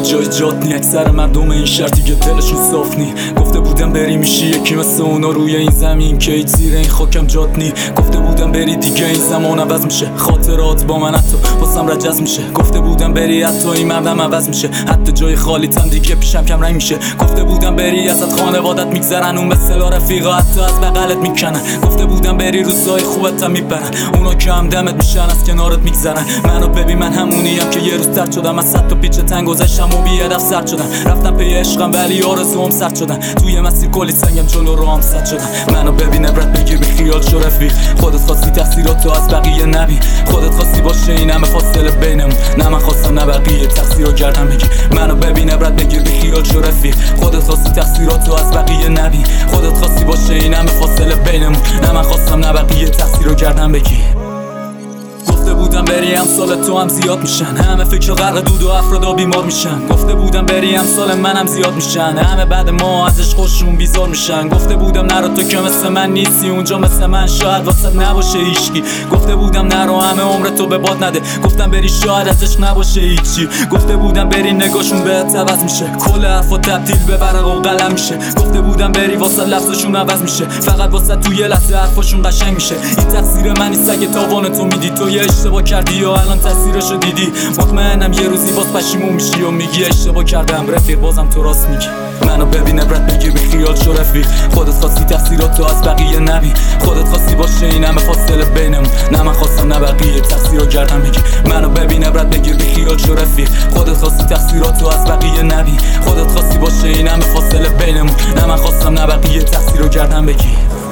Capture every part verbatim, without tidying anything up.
جای جات نی. اکثر مردم این شهر دیگه دلشون صاف نی. گفته بودم بری میشی یکی مثل اونا روی این زمین که هیچ زیر این خاکم جات نی. گفته بودم بری دیگه این زمان عوض میشه، خاطرات با من حتی واسم رجز میشه. گفته بودم بری حتی این مردم عوض میشه، حتی جای خالیتم دیگه پیشم کم رنگ میشه. گفته بودم بری ازت خانوادت میگذرن، اون به اصطلاح رفیقا حتی از بغلت میکنن. گفته بودم بری روزای خوبت هم میبرن، اونا که همدمت میشن از کنارت میگذرن. منو ببین من همونیم که یه روز ترد شدم، از صد تا پیچ تنگ گذشتم و بی هدف سرد شدم. رفتم پی عشقم ولی آرزوام سرد شدن، توی مسیر کلی سنگم جلو راهم سد شدن. منو ببین عبرت بگیر بی خیال شو رفیق، خودت خواستی تقصیراتو از بقیه نبین، خودت خواستی باشه این همه فاصله بینمون، نه من خواستم نه بقیه تقصیرو کردم بگی. منو ببین عبرت بگیر بی خیال شو رفیق، خودت خواستی تقصیراتو از بقیه نبین، خودت خواستی باشه این همه فاصله بینمون، نه من خواستم نه بقیه تقصیرو کردم بگی. گفته بودم بری امسال تو هم زیاد میشن، همه فکر غرق دود و افرادا بیمار میشن. گفته بودم بری امسال منم زیاد میشن، همه بعد ما ازش خوششون بیزار میشن. گفته بودم نرو تو که مثل من نیستی، اونجا مثل من شاید واسه نباشه هیچکی. گفته بودم نرو همه عمر تو به باد نده، گفتم بری شاید ازش نباشه هیچی. گفته بودم بری نگاهشون بهت عوض میشه، کل حرفا تبدیل به ورق و قلم میشه. گفته بودم بری واسه لفظشون عوض میشه، فقط واسه تو یه لحظه حرفاشون قشنگ میشه. این تقصیر من نیست اگه تاوان تو میدی، تو یه اشتباه کردی یا الان تاثیرشو دیدی. مطمئنم یه روزی باز پشیمون میشی و میگی اشتباه کردم رفیق، بازم تو راست میگی. منو ببین عبرت بگیر بی خیال شو رفیق، خودت خواستی تقصیراتو از بقیه نبین، خودت خواستی باشه این همه فاصله بینمون، نه من خواستم نه بقیه تقصیرو کردم بگی. منو ببین عبرت بگیر بی خیال شو رفیق، خودت خواستی تقصیراتو از بقیه نبین، خودت خواستی باشه این همه فاصله بینمون، نه من خواستم نه بقیه تقصیرو کردم بگی.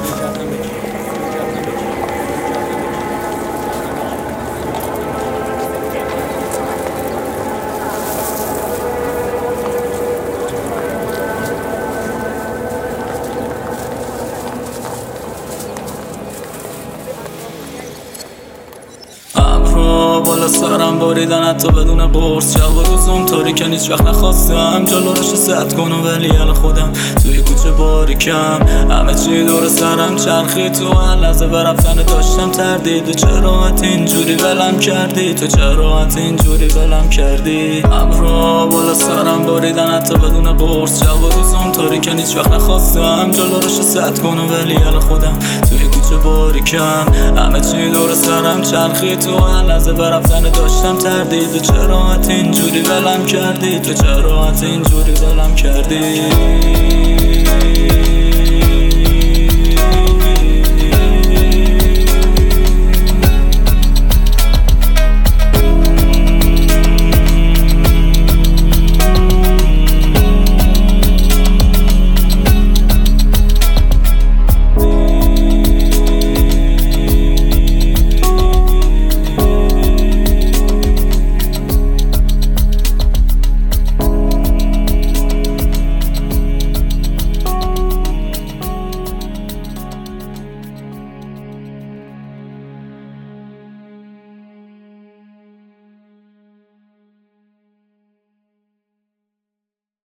بالا سرم باریدن حتی بدون قرص، شب و روزم طوری که هیچ وقت نخواستم جلو رشو سد کنم، ولی ال خودم توی کوچه باریکم، همه چی دور سرم چرخی، تو هر لحظه برفتن داشتم تردید. و چرا اینجوری ولم کردی، تو چرا اینجوری ولم کردی. ابرا بالا سرم باریدن حتی بدون قرص، شب و روزم طوری که هیچ وقت نخواستم جلو رشو سد کنم، ولی ال خودم توی کوچه باریکم، همه چی دور سرم چرخی، تو هر لحظه رفتن داشتم تردید. و چرا اینجوری ولم کردی، تو چرا اینجوری ولم کردی.